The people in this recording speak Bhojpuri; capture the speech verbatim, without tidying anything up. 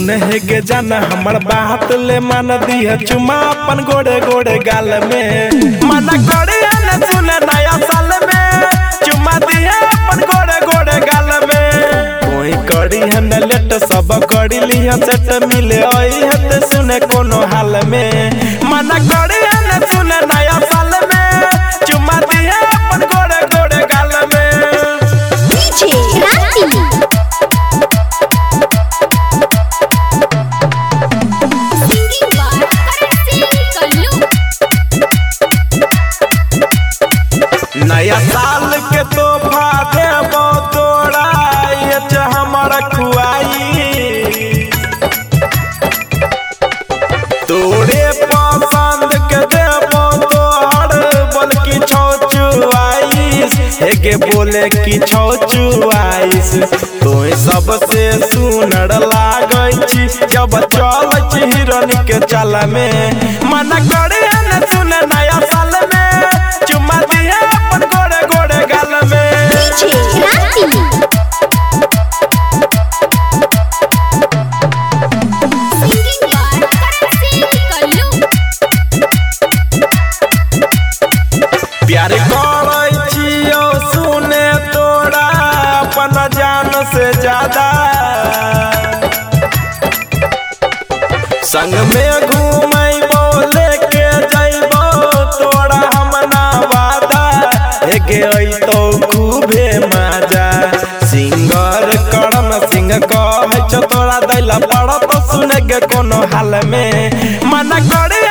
सुने के जाना हमर बात ले मान दिया चुमा अपन गोड़े गोड़े गाल में मना करे न सुने नया साल में चुमा दिया अपन गोड़े गोड़े गाल में कोई करी है न लेट सब करी लिया सेट मिले आई है ते सुने कोनो हाल में मना करे न सुने नया साल में चुमा दिया अपन गोड़े गोड़े गाल में नया साल के तोहफा देबो तोरा ये हमरा खुआई तोरे पसंद के देबो तोहर बल्कि छौ चुआइस हेगे बोले कि छौ चुआइस तोय सबसे सुनर लागै छी जब चलै छी हिरन के चाल में मना करे न सुने नया साल में चुमा दिया अपन गोड़े गोड़े गाल में प्यार करै छियो सुने तोरा अपन जान से ज्यादा संग में घूमैबो लेके जइबो तोरा हम ना वादा हेगे तो खूबे मजा सिंगर करम सिंह कहै छ तोरा दैला पड़त सुने के कोनो हाल में मना करे